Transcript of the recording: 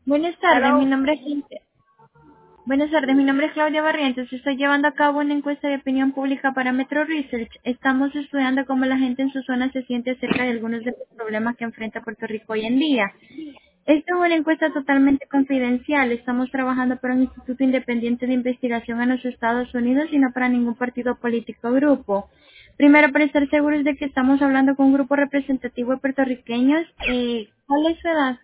Buenas tardes, Hello. Buenas tardes, mi nombre es Claudia Barrientos. Estoy llevando a cabo una encuesta de opinión pública para Metro Research. Estamos estudiando cómo la gente en su zona se siente acerca de algunos de los problemas que enfrenta Puerto Rico hoy en día. Esta es una encuesta totalmente confidencial. Estamos trabajando para un instituto independiente de investigación en los Estados Unidos y no para ningún partido político o grupo. Primero, para estar seguros de que estamos hablando con un grupo representativo de puertorriqueños, ¿cuál es su edad?